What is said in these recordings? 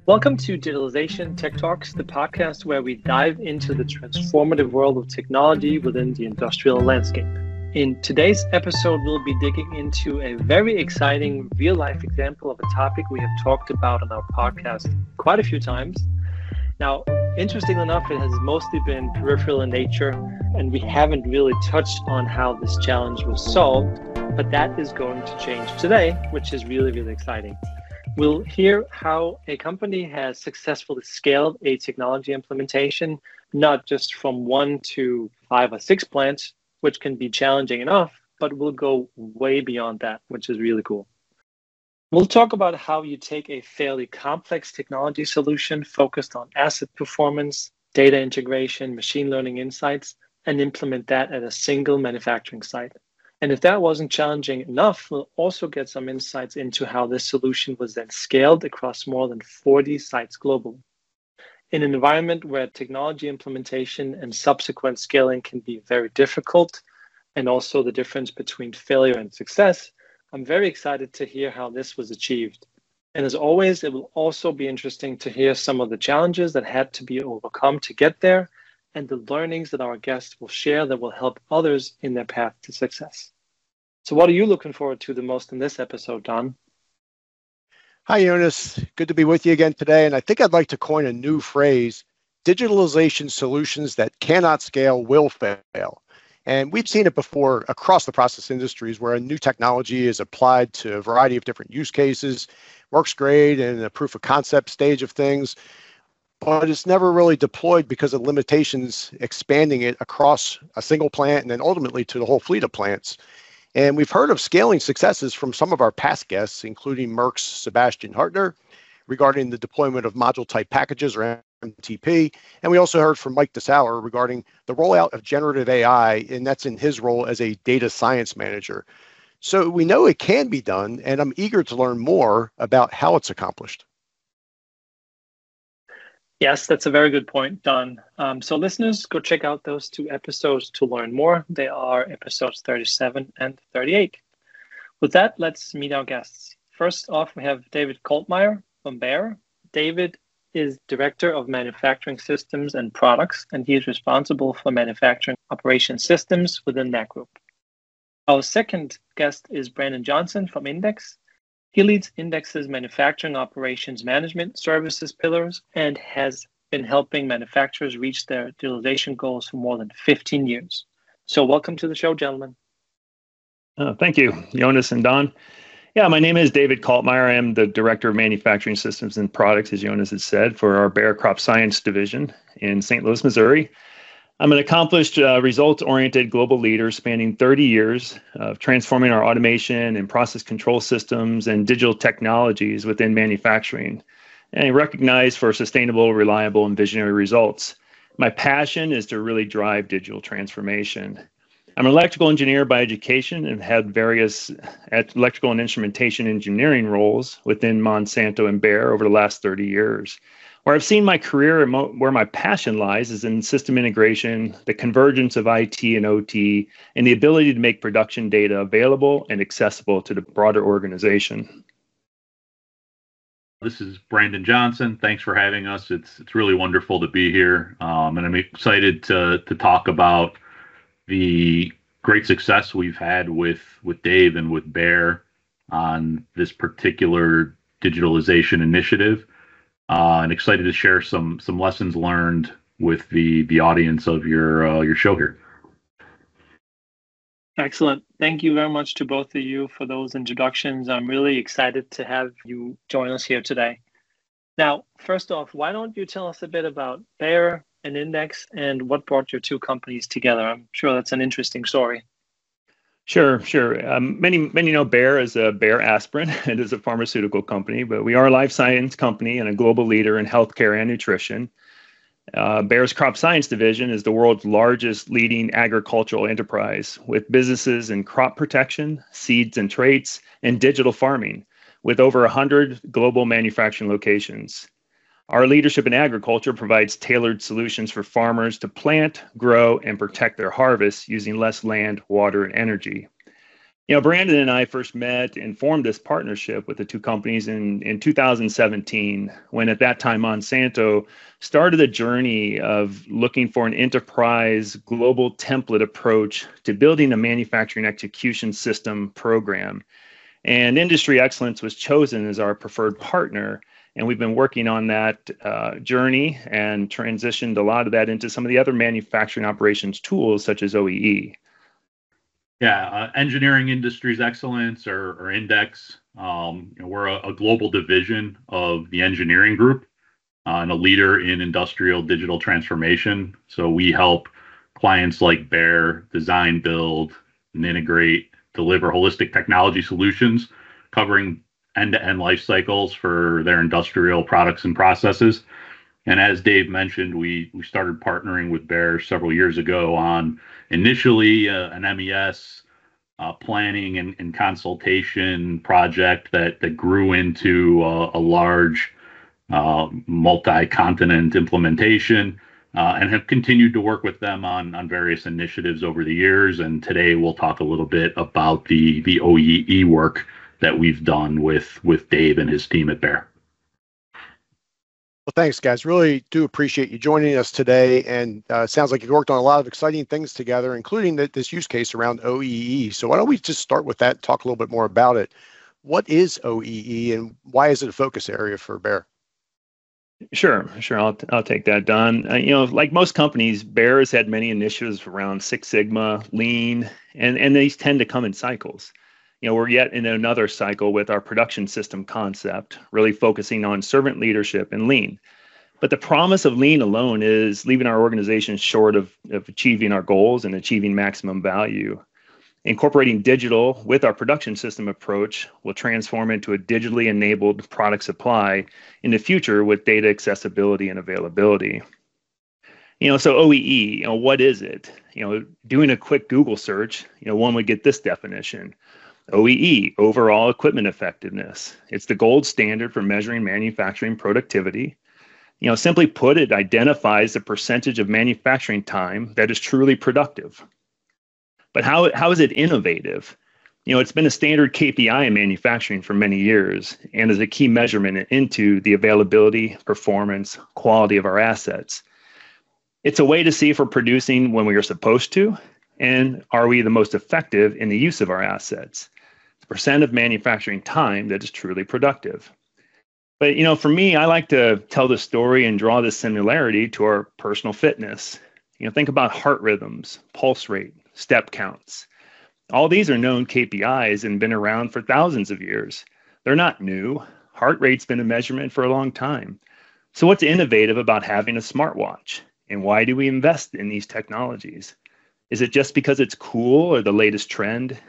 Welcome to Digitalization Tech Talks, the podcast where we dive into the transformative world of technology within the industrial landscape. In today's episode, we'll be digging into a very exciting real-life example of a topic we have talked about on our podcast quite a few times. Now, interestingly enough, it has mostly been peripheral in nature, and we haven't really touched on how this challenge was solved, but that is going to change today, which is really, really exciting. We'll hear how a company has successfully scaled a technology implementation, not just from 1 to 5 or 6 plants, which can be challenging enough, but we'll go way beyond that, which is really cool. We'll talk about how you take a fairly complex technology solution focused on asset performance, data integration, machine learning insights, and implement that at a single manufacturing site. And if that wasn't challenging enough, we'll also get some insights into how this solution was then scaled across more than 40 sites globally. In an environment where technology implementation and subsequent scaling can be very difficult, and also the difference between failure and success, I'm very excited to hear how this was achieved. And as always, it will also be interesting to hear some of the challenges that had to be overcome to get there, and the learnings that our guests will share that will help others in their path to success. So what are you looking forward to the most in this episode, Don? Hi, Jonas. Good to be with you again today. And I think I'd like to coin a new phrase: digitalization solutions that cannot scale will fail. And we've seen it before across the process industries where a new technology is applied to a variety of different use cases, works great in a proof of concept stage of things, but it's never really deployed because of limitations expanding it across a single plant and then ultimately to the whole fleet of plants. And we've heard of scaling successes from some of our past guests, including Merck's Sebastian Hartner, regarding the deployment of module-type packages or MTP. And we also heard from Mike DeSauer regarding the rollout of generative AI, and that's in his role as a data science manager. So we know it can be done, and I'm eager to learn more about how it's accomplished. Yes, that's a very good point, Don. So listeners, go check out those 2 episodes to learn more. They are episodes 37 and 38. With that, let's meet our guests. First off, we have David Kaltmeier from Bayer. David is Director of Manufacturing Systems and Products, and he is responsible for manufacturing operation systems within that group. Our second guest is Brandon Johnson from Index. He leads Index's manufacturing operations management services pillars and has been helping manufacturers reach their digitalization goals for more than 15 years. So welcome to the show, gentlemen. Thank you, Jonas and Don. Yeah, my name is David Kaltmeier. I am the Director of Manufacturing Systems and Products, as Jonas has said, for our Bayer Crop Science Division in St. Louis, Missouri. I'm an accomplished, results-oriented global leader spanning 30 years of transforming our automation and process control systems and digital technologies within manufacturing, and recognized for sustainable, reliable, and visionary results. My passion is to really drive digital transformation. I'm an electrical engineer by education and had various electrical and instrumentation engineering roles within Monsanto and Bayer over the last 30 years. Where I've seen my career and where my passion lies is in system integration, the convergence of IT and OT, and the ability to make production data available and accessible to the broader organization. This is Brandon Johnson. Thanks for having us. It's really wonderful to be here, and I'm excited to talk about the great success we've had with Dave and with Bayer on this particular digitalization initiative. And excited to share some lessons learned with the audience of your show here. Excellent. Thank you very much to both of you for those introductions. I'm really excited to have you join us here today. Now, first off, why don't you tell us a bit about Bayer and Index and what brought your 2 companies together? I'm sure that's an interesting story. Sure. Many know Bayer as a Bayer aspirin. It is a pharmaceutical company, but we are a life science company and a global leader in healthcare and nutrition. Bayer's Crop Science Division is the world's largest leading agricultural enterprise with businesses in crop protection, seeds and traits, and digital farming, with over 100 global manufacturing locations. Our leadership in agriculture provides tailored solutions for farmers to plant, grow, and protect their harvests using less land, water, and energy. Brandon and I first met and formed this partnership with the two companies in 2017, when at that time Monsanto started a journey of looking for an enterprise global template approach to building a manufacturing execution system program. And Industry Excellence was chosen as our preferred partner. And we've been working on that journey and transitioned a lot of that into some of the other manufacturing operations tools, such as OEE. Yeah, Engineering Industries Excellence or Index. We're a global division of the engineering group and a leader in industrial digital transformation. So we help clients like Bayer design, build, and integrate, deliver holistic technology solutions covering end-to-end life cycles for their industrial products and processes. And as Dave mentioned, we started partnering with Bayer several years ago on initially an MES planning and consultation project that grew into a large multi-continent implementation, and have continued to work with them on various initiatives over the years. And today we'll talk a little bit about the OEE work that we've done with Dave and his team at Bayer. Well, thanks, guys. Really do appreciate you joining us today. And it sounds like you've worked on a lot of exciting things together, including this use case around OEE. So why don't we just start with that, talk a little bit more about it. What is OEE and why is it a focus area for Bayer? Sure. I'll take that, Don. Like most companies, Bayer has had many initiatives around Six Sigma, Lean, and these tend to come in cycles. We're yet in another cycle with our production system concept, really focusing on servant leadership and Lean. But the promise of Lean alone is leaving our organization short of achieving our goals and achieving maximum value. Incorporating digital with our production system approach will transform into a digitally enabled product supply in the future with data accessibility and availability. So OEE, what is it? Doing a quick Google search, one would get this definition. OEE, overall equipment effectiveness. It's the gold standard for measuring manufacturing productivity. Simply put, it identifies the percentage of manufacturing time that is truly productive. But how is it innovative? It's been a standard KPI in manufacturing for many years and is a key measurement into the availability, performance, quality of our assets. It's a way to see if we're producing when we are supposed to, and are we the most effective in the use of our assets? The percent of manufacturing time that is truly productive. But, for me, I like to tell the story and draw this similarity to our personal fitness. Think about heart rhythms, pulse rate, step counts. All these are known KPIs and been around for thousands of years. They're not new. Heart rate's been a measurement for a long time. So what's innovative about having a smartwatch? And why do we invest in these technologies? Is it just because it's cool or the latest trend?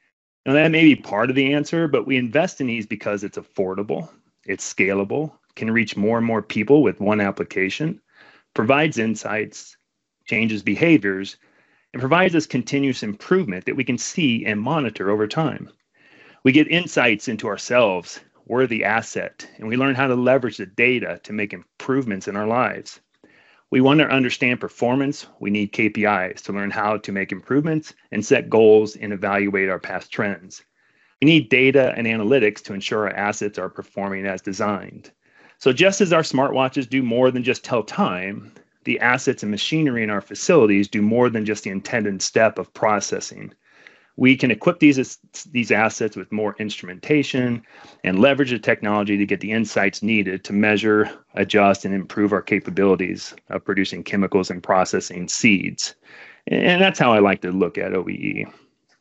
That may be part of the answer, but we invest in these because it's affordable, it's scalable, can reach more and more people with one application, provides insights, changes behaviors, and provides us continuous improvement that we can see and monitor over time. We get insights into ourselves, we're the asset, and we learn how to leverage the data to make improvements in our lives. We want to understand performance. We need KPIs to learn how to make improvements and set goals and evaluate our past trends. We need data and analytics to ensure our assets are performing as designed. So just as our smartwatches do more than just tell time, the assets and machinery in our facilities do more than just the intended step of processing. We can equip these assets with more instrumentation and leverage the technology to get the insights needed to measure, adjust, and improve our capabilities of producing chemicals and processing seeds. And that's how I like to look at OEE.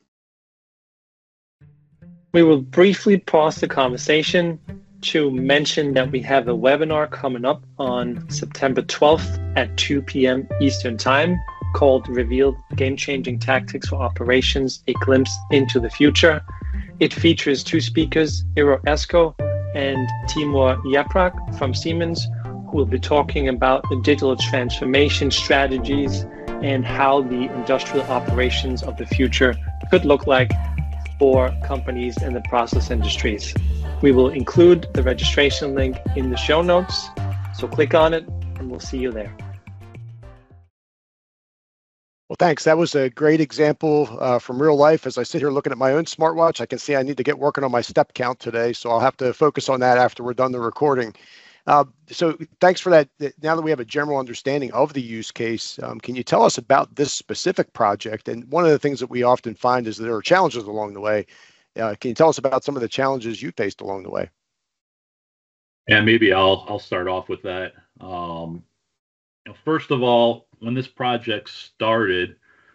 We will briefly pause the conversation to mention that we have a webinar coming up on September 12th at 2 p.m. Eastern Time called Revealed Game-Changing Tactics for Operations, A Glimpse into the Future. It features two speakers, Iro Esko and Timur Yaprak from Siemens, who will be talking about the digital transformation strategies and how the industrial operations of the future could look like for companies in the process industries. We will include the registration link in the show notes, so click on it and we'll see you there. Well, thanks. That was a great example from real life. As I sit here looking at my own smartwatch, I can see I need to get working on my step count today. So I'll have to focus on that after we're done the recording. So thanks for that. Now that we have a general understanding of the use case, can you tell us about this specific project? And one of the things that we often find is there are challenges along the way. Can you tell us about some of the challenges you faced along the way? Yeah, maybe I'll start off with that. First of all, when this project started,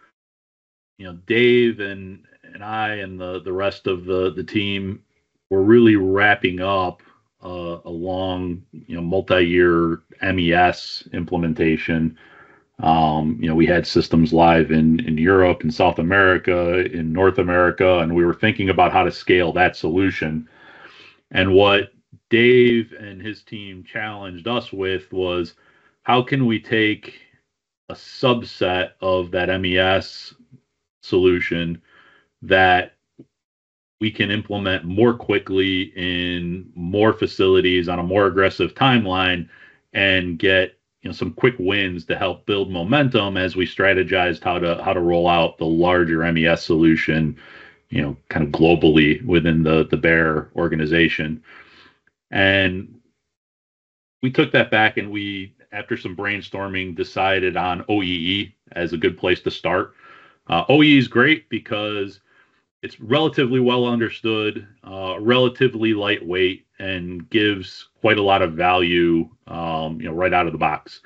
Dave and I and the rest of the team were really wrapping up a long, multi-year MES implementation. We had systems live in Europe, in South America, in North America, and we were thinking about how to scale that solution. And what Dave and his team challenged us with was, how can we take a subset of that MES solution that we can implement more quickly in more facilities on a more aggressive timeline and get some quick wins to help build momentum as we strategized how to roll out the larger MES solution, kind of globally within the Bayer organization. And we took that back and we, after some brainstorming, decided on OEE as a good place to start. OEE is great because it's relatively well understood, relatively lightweight, and gives quite a lot of value, right out of the box.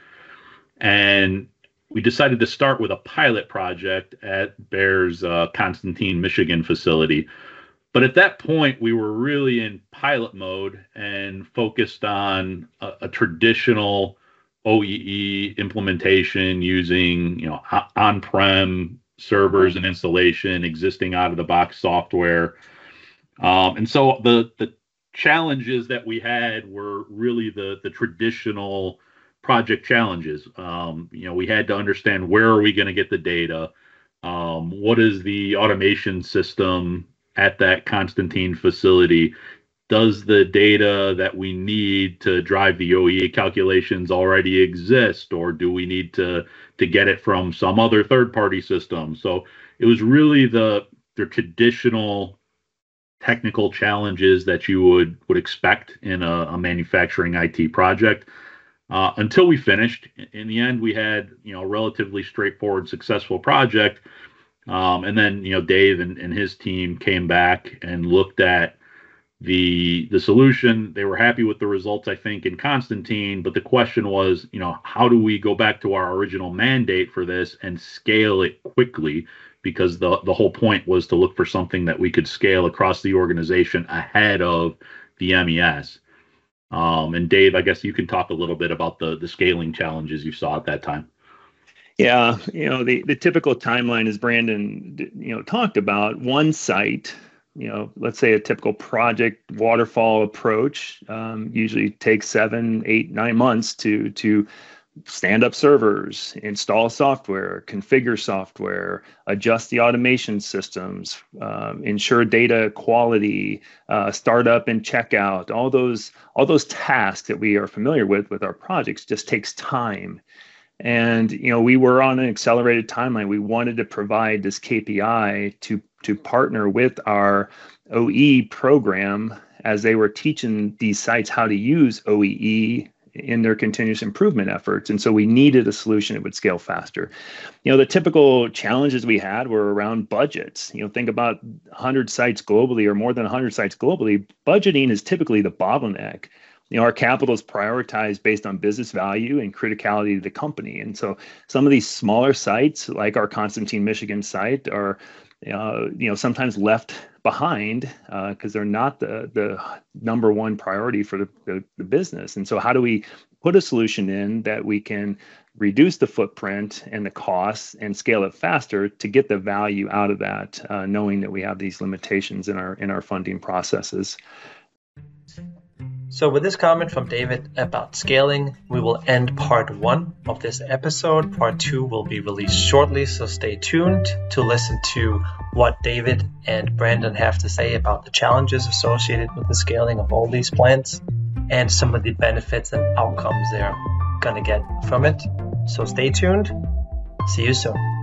And we decided to start with a pilot project at Bayer's Constantine, Michigan facility. But at that point, we were really in pilot mode and focused on a traditional OEE implementation using, on-prem servers and installation, existing out-of-the-box software. And so the challenges that we had were really the traditional project challenges. We had to understand, where are we going to get the data? What is the automation system at that Constantine facility? Does the data that we need to drive the OEE calculations already exist, or do we need to get it from some other third-party system? So it was really the traditional technical challenges that you would expect in a manufacturing IT project. Until we finished. In the end, we had a relatively straightforward, successful project. And then Dave and his team came back and looked at the solution. They were happy with the results, I think, in Constantine, but the question was, how do we go back to our original mandate for this and scale it quickly? Because the whole point was to look for something that we could scale across the organization ahead of the MES. And Dave, I guess you can talk a little bit about the scaling challenges you saw at that time. Yeah, the typical timeline, as Brandon talked about, one site. Let's say a typical project waterfall approach usually takes 7, 8, 9 months to stand up servers, install software, configure software, adjust the automation systems, ensure data quality, startup and checkout. All those tasks that we are familiar with our projects just takes time. And we were on an accelerated timeline. We wanted to provide this KPI to partner with our OE program as they were teaching these sites how to use OEE in their continuous improvement efforts. And so we needed a solution that would scale faster. The typical challenges we had were around budgets. Think about 100 sites globally, or more than 100 sites globally. Budgeting is typically the bottleneck. Our capital is prioritized based on business value and criticality to the company. And so some of these smaller sites, like our Constantine, Michigan site, are sometimes left behind because they're not the number one priority for the business. And so how do we put a solution in that we can reduce the footprint and the costs and scale it faster to get the value out of that, knowing that we have these limitations in our funding processes? So with this comment from David about scaling, we will end part 1 of this episode. Part 2 will be released shortly, so stay tuned to listen to what David and Brandon have to say about the challenges associated with the scaling of all these plants and some of the benefits and outcomes they're going to get from it. So stay tuned. See you soon.